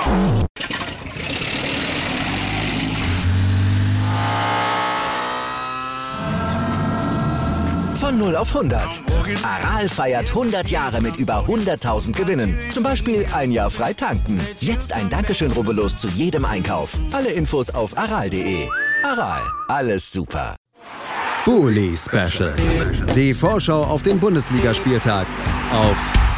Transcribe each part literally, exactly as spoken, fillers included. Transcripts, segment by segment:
Von null auf hundert. Aral feiert hundert Jahre mit über hunderttausend Gewinnen. Zum Beispiel ein Jahr frei tanken. Jetzt ein Dankeschön, rubbellos zu jedem Einkauf. Alle Infos auf aral punkt de. Aral, alles super. Bully Special. Die Vorschau auf den Bundesligaspieltag auf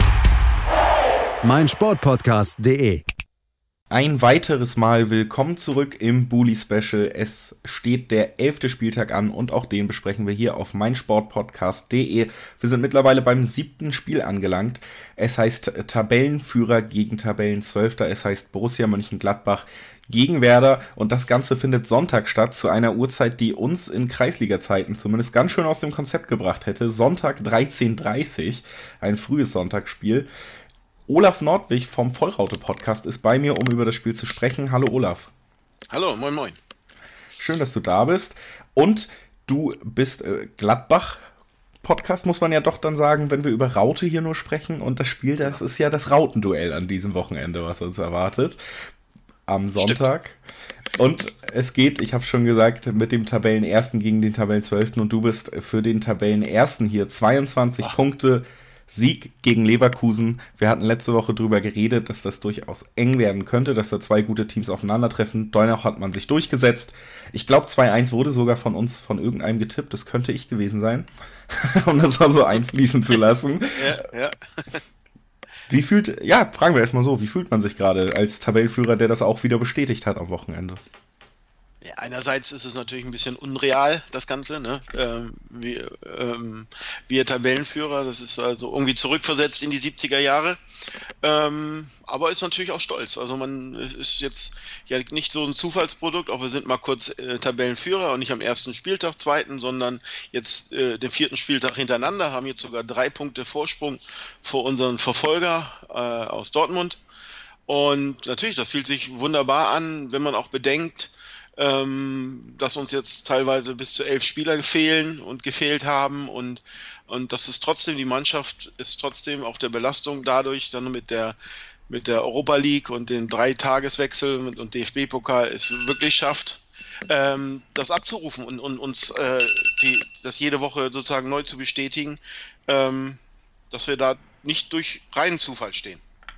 meinsportpodcast punkt de. Ein weiteres Mal willkommen zurück im Bully Special. Es steht der elfte Spieltag an und auch den besprechen wir hier auf meinsportpodcast punkt de. Wir sind mittlerweile beim siebten Spiel angelangt. Es heißt Tabellenführer gegen Tabellenzwölfter. Es heißt Borussia Mönchengladbach gegen Werder und das Ganze findet Sonntag statt, zu einer Uhrzeit, die uns in Kreisliga-Zeiten zumindest ganz schön aus dem Konzept gebracht hätte. Sonntag dreizehn Uhr dreißig, ein frühes Sonntagsspiel. Olaf Nordwig vom Vollraute-Podcast ist bei mir, um über das Spiel zu sprechen. Hallo Olaf. Hallo, moin moin. Schön, dass du da bist. Und du bist äh, Gladbach-Podcast, muss man ja doch dann sagen, wenn wir über Raute hier nur sprechen. Und das Spiel, das ist ja das Rautenduell an diesem Wochenende, was uns erwartet. Am Sonntag. Stimmt. Und es geht, ich habe schon gesagt, mit dem Tabellenersten gegen den Tabellenzwölften. Und du bist für den Tabellenersten hier. zweiundzwanzig Ach. Punkte. Sieg gegen Leverkusen. Wir hatten letzte Woche drüber geredet, dass das durchaus eng werden könnte, dass da zwei gute Teams aufeinandertreffen. Dennoch hat man sich durchgesetzt. Ich glaube, zwei eins wurde sogar von uns, von irgendeinem getippt. Das könnte ich gewesen sein, um das mal so einfließen zu lassen. Ja, ja. Wie fühlt, ja, fragen wir erstmal so, wie fühlt man sich gerade als Tabellenführer, der das auch wieder bestätigt hat am Wochenende? Ja, einerseits ist es natürlich ein bisschen unreal, das Ganze, ne? Ähm, wir, ähm, wir Tabellenführer, das ist also irgendwie zurückversetzt in die siebziger Jahre. Ähm, aber ist natürlich auch stolz. Also man ist jetzt ja nicht so ein Zufallsprodukt, auch wir sind mal kurz äh, Tabellenführer und nicht am ersten Spieltag, zweiten, sondern jetzt äh, den vierten Spieltag hintereinander, haben jetzt sogar drei Punkte Vorsprung vor unseren Verfolger äh, aus Dortmund. Und natürlich, das fühlt sich wunderbar an, wenn man auch bedenkt, Ähm, dass uns jetzt teilweise bis zu elf Spieler fehlen und gefehlt haben und, und das ist trotzdem, die Mannschaft ist trotzdem auch der Belastung dadurch dann mit der, mit der Europa League und den drei Tageswechsel und, und D F B-Pokal es wirklich schafft, ähm, das abzurufen und, und uns äh, die, das jede Woche sozusagen neu zu bestätigen, ähm, dass wir da nicht durch reinen Zufall stehen.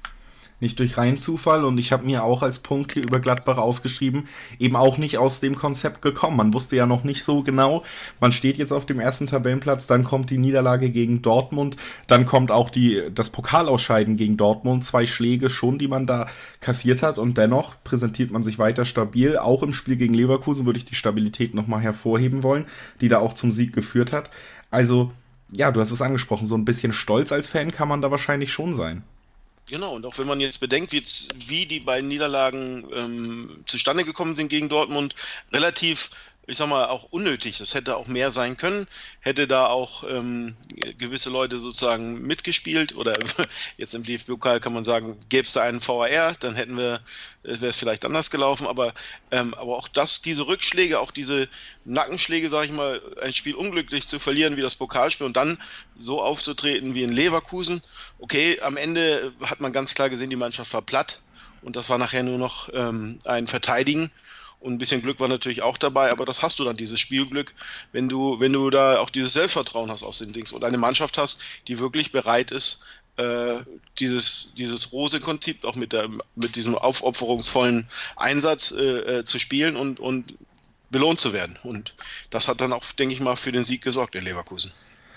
Nicht durch reinen Zufall und ich habe mir auch als Punkt hier über Gladbach ausgeschrieben, eben auch nicht aus dem Konzept gekommen. Man wusste ja noch nicht so genau, man steht jetzt auf dem ersten Tabellenplatz, dann kommt die Niederlage gegen Dortmund, dann kommt auch die, das Pokalausscheiden gegen Dortmund, zwei Schläge schon, die man da kassiert hat und dennoch präsentiert man sich weiter stabil. Auch im Spiel gegen Leverkusen würde ich die Stabilität nochmal hervorheben wollen, die da auch zum Sieg geführt hat. Also, ja, du hast es angesprochen, so ein bisschen stolz als Fan kann man da wahrscheinlich schon sein. Genau, und auch wenn man jetzt bedenkt, wie, jetzt, wie die beiden Niederlagen ähm, zustande gekommen sind gegen Dortmund, relativ, ich sag mal, auch unnötig. Das hätte auch mehr sein können, hätte da auch ähm, gewisse Leute sozusagen mitgespielt oder jetzt im D F B-Pokal kann man sagen, gäbe es da einen V A R, dann hätten wir, wäre es vielleicht anders gelaufen, aber, ähm, aber auch das, diese Rückschläge, auch diese Nackenschläge, sag ich mal, ein Spiel unglücklich zu verlieren wie das Pokalspiel und dann so aufzutreten wie in Leverkusen. Okay, am Ende hat man ganz klar gesehen, die Mannschaft war platt und das war nachher nur noch ähm, ein Verteidigen und ein bisschen Glück war natürlich auch dabei, aber das hast du dann, dieses Spielglück, wenn du, wenn du da auch dieses Selbstvertrauen hast aus den Dings und eine Mannschaft hast, die wirklich bereit ist, äh, dieses, dieses Rose-Prinzip auch mit, der, mit diesem aufopferungsvollen Einsatz äh, äh, zu spielen und, und belohnt zu werden. Und das hat dann auch, denke ich mal, für den Sieg gesorgt in Leverkusen.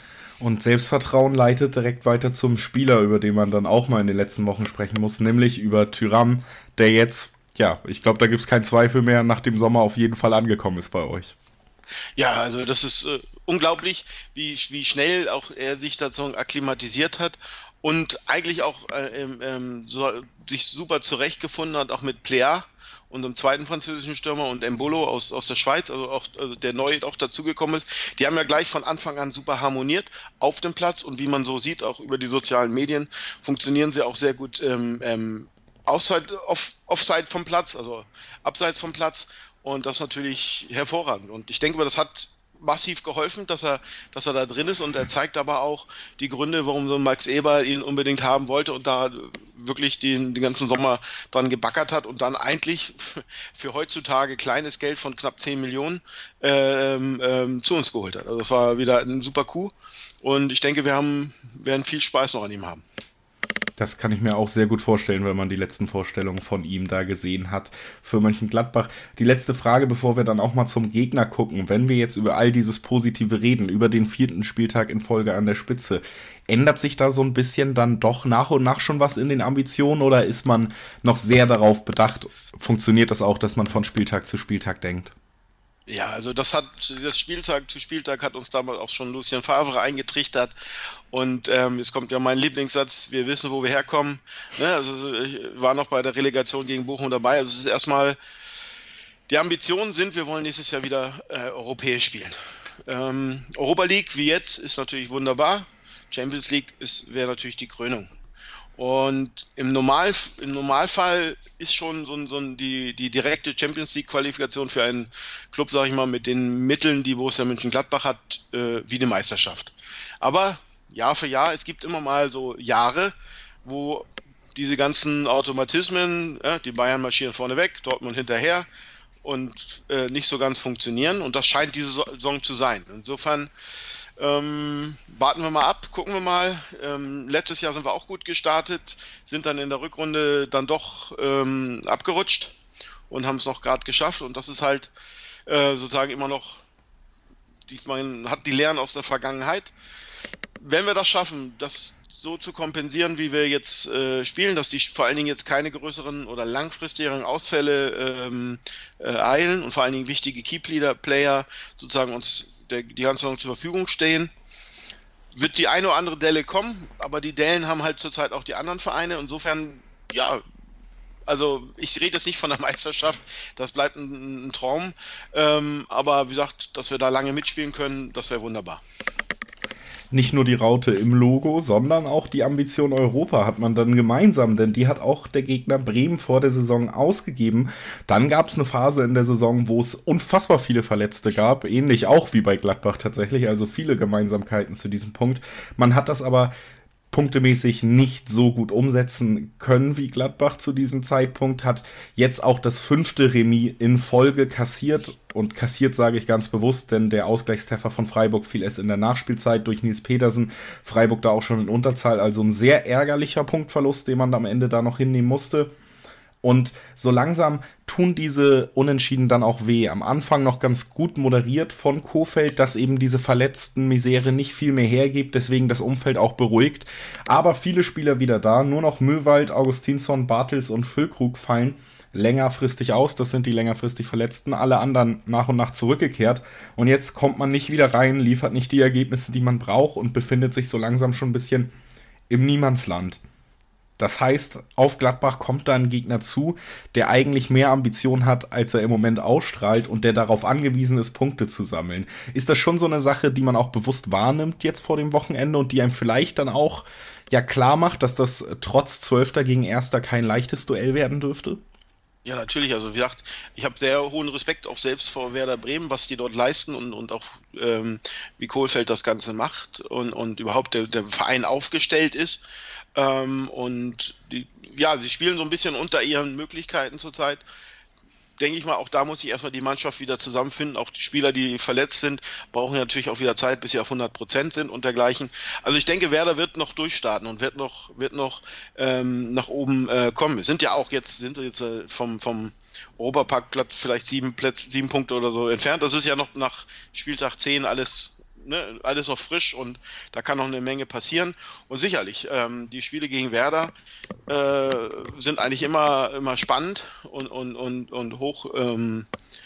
Und Selbstvertrauen leitet direkt weiter zum Spieler, über den man dann auch mal in den letzten Wochen sprechen muss, nämlich über Thuram, der jetzt, ja, ich glaube, da gibt es keinen Zweifel mehr, nach dem Sommer auf jeden Fall angekommen ist bei euch. Ja, also das ist äh, unglaublich, wie, wie schnell auch er sich dazu akklimatisiert hat und eigentlich auch äh, ähm, so, sich super zurechtgefunden hat, auch mit Plea, unserem zweiten französischen Stürmer, und Embolo aus, aus der Schweiz, also auch also der neu auch dazugekommen ist. Die haben ja gleich von Anfang an super harmoniert auf dem Platz und wie man so sieht, auch über die sozialen Medien, funktionieren sie auch sehr gut ähm, ähm, außerhalb, off, offside vom Platz, also abseits vom Platz, und das natürlich hervorragend. Und ich denke, das hat massiv geholfen, dass er, dass er da drin ist, und er zeigt aber auch die Gründe, warum so Max Eberl ihn unbedingt haben wollte und da wirklich den, den ganzen Sommer dran gebackert hat und dann eigentlich für heutzutage kleines Geld von knapp zehn Millionen ähm, ähm, zu uns geholt hat. Also das war wieder ein super Coup, und ich denke, wir haben, werden viel Spaß noch an ihm haben. Das kann ich mir auch sehr gut vorstellen, wenn man die letzten Vorstellungen von ihm da gesehen hat für Mönchengladbach. Die letzte Frage, bevor wir dann auch mal zum Gegner gucken. Wenn wir jetzt über all dieses Positive reden, über den vierten Spieltag in Folge an der Spitze, ändert sich da so ein bisschen dann doch nach und nach schon was in den Ambitionen, oder ist man noch sehr darauf bedacht, funktioniert das auch, dass man von Spieltag zu Spieltag denkt? Ja, also das hat, das Spieltag zu Spieltag hat uns damals auch schon Lucien Favre eingetrichtert, und ähm, jetzt kommt ja mein Lieblingssatz: Wir wissen, wo wir herkommen. Ne? Also ich war noch bei der Relegation gegen Bochum dabei. Also es ist erstmal, die Ambitionen sind, wir wollen nächstes Jahr wieder äh, europäisch spielen. Ähm, Europa League wie jetzt ist natürlich wunderbar. Champions League ist wäre natürlich die Krönung. Und im, Normal, im Normalfall ist schon so, ein, so ein, die, die direkte Champions League-Qualifikation für einen Club, sage ich mal, mit den Mitteln, die Borussia Mönchengladbach hat, äh, wie eine Meisterschaft. Aber Jahr für Jahr, es gibt immer mal so Jahre, wo diese ganzen Automatismen, äh, die Bayern marschieren vorne weg, Dortmund hinterher, und äh, nicht so ganz funktionieren. Und das scheint diese Saison zu sein. Insofern Ähm, warten wir mal ab, gucken wir mal. Ähm, letztes Jahr sind wir auch gut gestartet, sind dann in der Rückrunde dann doch ähm, abgerutscht und haben es noch gerade geschafft. Und das ist halt äh, sozusagen immer noch, die, man hat die Lehren aus der Vergangenheit. Wenn wir das schaffen, das so zu kompensieren, wie wir jetzt äh, spielen, dass die vor allen Dingen jetzt keine größeren oder langfristigeren Ausfälle ähm, äh, eilen und vor allen Dingen wichtige Key-Player sozusagen uns der, die ganze Saison zur Verfügung stehen, wird die eine oder andere Delle kommen, aber die Dellen haben halt zurzeit auch die anderen Vereine. Insofern, ja, also ich rede jetzt nicht von der Meisterschaft, das bleibt ein, ein Traum, ähm, aber wie gesagt, dass wir da lange mitspielen können, das wäre wunderbar. Nicht nur die Raute im Logo, sondern auch die Ambition Europa hat man dann gemeinsam, denn die hat auch der Gegner Bremen vor der Saison ausgegeben. Dann gab es eine Phase in der Saison, wo es unfassbar viele Verletzte gab, ähnlich auch wie bei Gladbach tatsächlich, also viele Gemeinsamkeiten zu diesem Punkt. Man hat das aber punktemäßig nicht so gut umsetzen können wie Gladbach zu diesem Zeitpunkt, hat jetzt auch das fünfte Remis in Folge kassiert, und kassiert sage ich ganz bewusst, denn der Ausgleichstreffer von Freiburg fiel erst in der Nachspielzeit durch Nils Petersen, Freiburg da auch schon in Unterzahl, also ein sehr ärgerlicher Punktverlust, den man am Ende da noch hinnehmen musste. Und so langsam tun diese Unentschieden dann auch weh. Am Anfang noch ganz gut moderiert von Kohfeldt, dass eben diese verletzten Misere nicht viel mehr hergibt, deswegen das Umfeld auch beruhigt. Aber viele Spieler wieder da, nur noch Möwald, Augustinsson, Bartels und Füllkrug fallen längerfristig aus. Das sind die längerfristig Verletzten, alle anderen nach und nach zurückgekehrt. Und jetzt kommt man nicht wieder rein, liefert nicht die Ergebnisse, die man braucht, und befindet sich so langsam schon ein bisschen im Niemandsland. Das heißt, auf Gladbach kommt da ein Gegner zu, der eigentlich mehr Ambition hat, als er im Moment ausstrahlt, und der darauf angewiesen ist, Punkte zu sammeln. Ist das schon so eine Sache, die man auch bewusst wahrnimmt jetzt vor dem Wochenende und die einem vielleicht dann auch ja klar macht, dass das trotz Zwölfter gegen Erster kein leichtes Duell werden dürfte? Ja, natürlich. Also wie gesagt, ich habe sehr hohen Respekt auch selbst vor Werder Bremen, was die dort leisten, und, und auch ähm, wie Kohfeldt das Ganze macht und, und überhaupt der, der Verein aufgestellt ist. Ähm, und die, ja, sie spielen so ein bisschen unter ihren Möglichkeiten zurzeit. Denke ich mal, auch da muss sich erstmal die Mannschaft wieder zusammenfinden. Auch die Spieler, die verletzt sind, brauchen natürlich auch wieder Zeit, bis sie auf hundert Prozent sind und dergleichen. Also ich denke, Werder wird noch durchstarten und wird noch, wird noch ähm, nach oben äh, kommen. Wir sind ja auch jetzt, sind jetzt äh, vom, vom Europaparkplatz vielleicht sieben Plätze, sieben Punkte oder so entfernt. Das ist ja noch nach Spieltag zehn alles, ne, alles noch frisch, und da kann noch eine Menge passieren. Und sicherlich, ähm, die Spiele gegen Werder äh, sind eigentlich immer, immer spannend und, und, und, und hoch, ähm,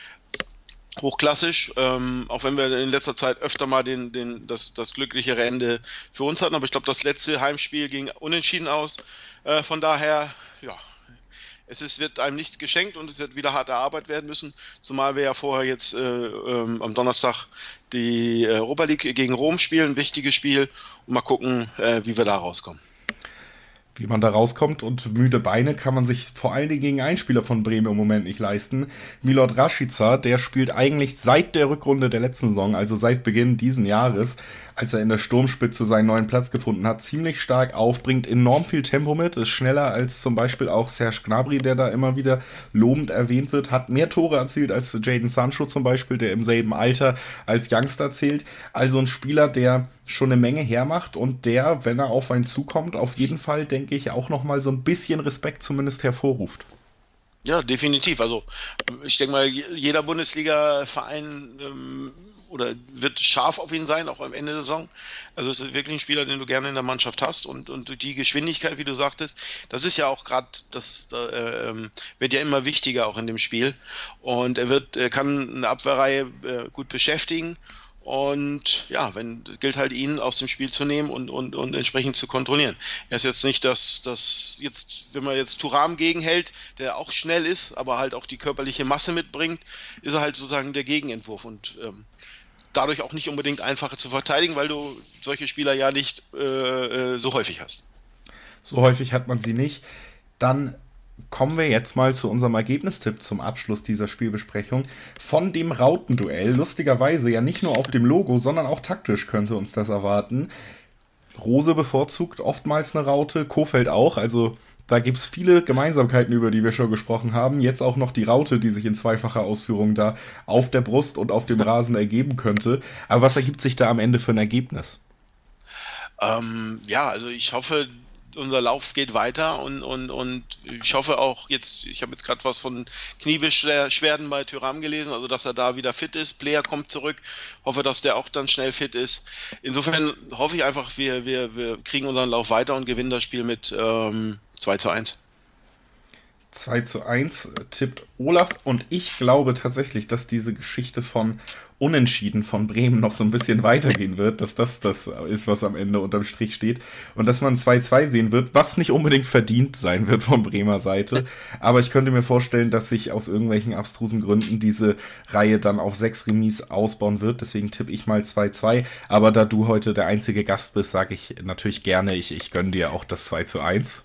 hochklassisch, ähm, auch wenn wir in letzter Zeit öfter mal den, den, das, das glücklichere Ende für uns hatten. Aber ich glaube, das letzte Heimspiel ging unentschieden aus. Äh, von daher, ja, es ist, wird einem nichts geschenkt, und es wird wieder harte Arbeit werden müssen, zumal wir ja vorher jetzt äh, ähm, am Donnerstag die Europa League gegen Rom spielen, ein wichtiges Spiel, und mal gucken, äh, wie wir da rauskommen. wie man da rauskommt, und müde Beine kann man sich vor allen Dingen gegen einen Spieler von Bremen im Moment nicht leisten. Milot Rashica, der spielt eigentlich seit der Rückrunde der letzten Saison, also seit Beginn diesen Jahres, als er in der Sturmspitze seinen neuen Platz gefunden hat, ziemlich stark auf, bringt enorm viel Tempo mit, ist schneller als zum Beispiel auch Serge Gnabry, der da immer wieder lobend erwähnt wird, hat mehr Tore erzielt als Jadon Sancho zum Beispiel, der im selben Alter als Youngster zählt. Also ein Spieler, der schon eine Menge hermacht und der, wenn er auf einen zukommt, auf jeden Fall, denke ich, auch nochmal so ein bisschen Respekt zumindest hervorruft. Ja, definitiv. Also ich denke mal, jeder Bundesliga-Verein ähm, oder wird scharf auf ihn sein, auch am Ende der Saison. Also es ist wirklich ein Spieler, den du gerne in der Mannschaft hast, und, und die Geschwindigkeit, wie du sagtest, das ist ja auch gerade, das äh, wird ja immer wichtiger auch in dem Spiel, und er wird, er kann eine Abwehrreihe äh, gut beschäftigen. Und ja, wenn gilt halt, ihn aus dem Spiel zu nehmen und, und, und entsprechend zu kontrollieren. Er ist jetzt nicht das, das jetzt, wenn man jetzt Thuram gegenhält, der auch schnell ist, aber halt auch die körperliche Masse mitbringt, ist er halt sozusagen der Gegenentwurf und ähm, dadurch auch nicht unbedingt einfacher zu verteidigen, weil du solche Spieler ja nicht äh, so häufig hast. So häufig hat man sie nicht. Dann kommen wir jetzt mal zu unserem Ergebnistipp zum Abschluss dieser Spielbesprechung von dem Rautenduell. Lustigerweise ja nicht nur auf dem Logo, sondern auch taktisch könnte uns das erwarten. Rose bevorzugt oftmals eine Raute, Kohfeldt auch, also da gibt es viele Gemeinsamkeiten, über die wir schon gesprochen haben. Jetzt auch noch die Raute, die sich in zweifacher Ausführung da auf der Brust und auf dem Rasen ergeben könnte. Aber was ergibt sich da am Ende für ein Ergebnis? Ähm, ja, also ich hoffe, unser Lauf geht weiter, und, und, und ich hoffe auch jetzt, ich habe jetzt gerade was von Kniebeschwerden bei Thuram gelesen, also dass er da wieder fit ist. Player kommt zurück, hoffe, dass der auch dann schnell fit ist. Insofern hoffe ich einfach, wir, wir, wir kriegen unseren Lauf weiter und gewinnen das Spiel mit ähm, zwei zu eins. zwei zu eins tippt Olaf, und ich glaube tatsächlich, dass diese Geschichte von Unentschieden von Bremen noch so ein bisschen weitergehen wird, dass das das ist, was am Ende unterm Strich steht, und dass man zwei zwei sehen wird, was nicht unbedingt verdient sein wird von Bremer Seite, aber ich könnte mir vorstellen, dass sich aus irgendwelchen abstrusen Gründen diese Reihe dann auf sechs Remis ausbauen wird, deswegen tippe ich mal zwei zwei, aber da du heute der einzige Gast bist, sage ich natürlich gerne, ich, ich gönne dir auch das zwei zu eins.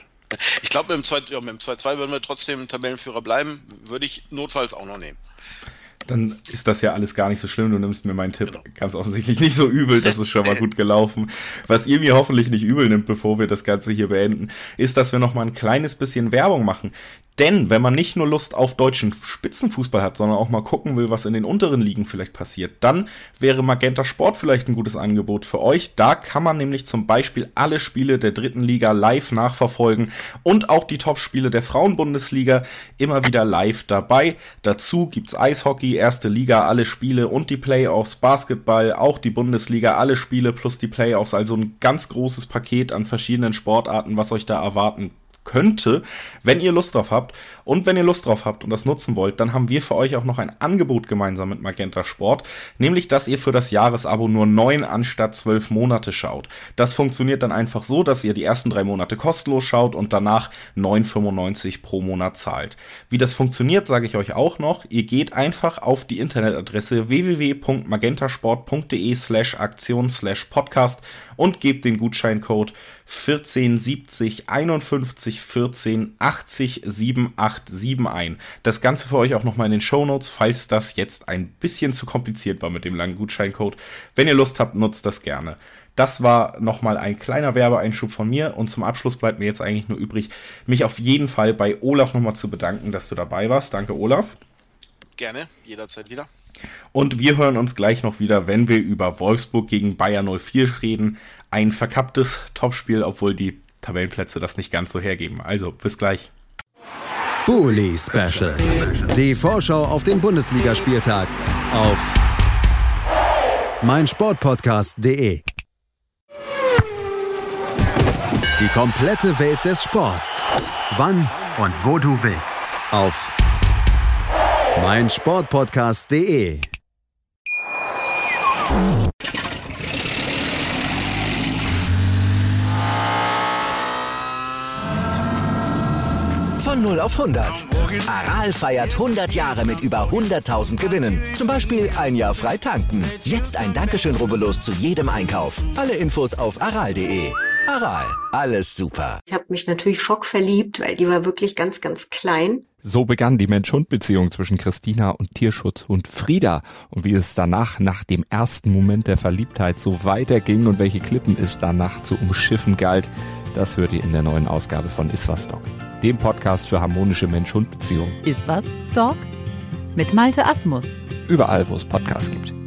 Ich glaube, mit dem zwei zwei würden wir trotzdem Tabellenführer bleiben, würde ich notfalls auch noch nehmen. Dann ist das ja alles gar nicht so schlimm. Du nimmst mir meinen Tipp genau. ganz offensichtlich nicht so übel. Das ist schon mal gut gelaufen. Was ihr mir hoffentlich nicht übel nimmt, bevor wir das Ganze hier beenden, ist, dass wir noch mal ein kleines bisschen Werbung machen. Denn wenn man nicht nur Lust auf deutschen Spitzenfußball hat, sondern auch mal gucken will, was in den unteren Ligen vielleicht passiert, dann wäre Magenta Sport vielleicht ein gutes Angebot für euch. Da kann man nämlich zum Beispiel alle Spiele der dritten Liga live nachverfolgen und auch die Top-Spiele der Frauenbundesliga immer wieder live dabei. Dazu gibt's Eishockey, erste Liga, alle Spiele und die Playoffs, Basketball, auch die Bundesliga, alle Spiele plus die Playoffs. Also ein ganz großes Paket an verschiedenen Sportarten, was euch da erwarten könnte, wenn ihr Lust drauf habt. Und wenn ihr Lust drauf habt und das nutzen wollt, dann haben wir für euch auch noch ein Angebot gemeinsam mit Magenta Sport, nämlich, dass ihr für das Jahresabo nur neun anstatt zwölf Monate schaut. Das funktioniert dann einfach so, dass ihr die ersten drei Monate kostenlos schaut und danach neun fünfundneunzig pro Monat zahlt. Wie das funktioniert, sage ich euch auch noch. Ihr geht einfach auf die Internetadresse w w w punkt magentasport punkt d e slash aktion slash podcast und gebt den Gutscheincode vierzehn siebzig einundfünfzig vierzehn achtzig siebenundachtzig ein. Das Ganze für euch auch nochmal in den Shownotes, falls das jetzt ein bisschen zu kompliziert war mit dem langen Gutscheincode. Wenn ihr Lust habt, nutzt das gerne. Das war nochmal ein kleiner Werbeeinschub von mir, und zum Abschluss bleibt mir jetzt eigentlich nur übrig, mich auf jeden Fall bei Olaf nochmal zu bedanken, dass du dabei warst. Danke, Olaf. Gerne, jederzeit wieder. Und wir hören uns gleich noch wieder, wenn wir über Wolfsburg gegen Bayer null vier reden. Ein verkapptes Topspiel, obwohl die Tabellenplätze das nicht ganz so hergeben. Also, bis gleich. Bully Special. Die Vorschau auf den Bundesligaspieltag auf meinsportpodcast punkt de. Die komplette Welt des Sports. Wann und wo du willst. Auf meinsportpodcast punkt de. Von null auf hundert. Aral feiert hundert Jahre mit über hunderttausend Gewinnen. Zum Beispiel ein Jahr frei tanken. Jetzt ein Dankeschön, rubbellos zu jedem Einkauf. Alle Infos auf aral punkt de. Aral, alles super. Ich habe mich natürlich schockverliebt, weil die war wirklich ganz, ganz klein. So begann die Mensch-Hund-Beziehung zwischen Christina und Tierschutzhund Frieda. Und wie es danach, nach dem ersten Moment der Verliebtheit, so weiterging und welche Klippen es danach zu umschiffen galt, das hört ihr in der neuen Ausgabe von Iswas Dog, dem Podcast für harmonische Mensch-Hund-Beziehungen. Iswas Dog mit Malte Asmus. Überall, wo es Podcasts gibt.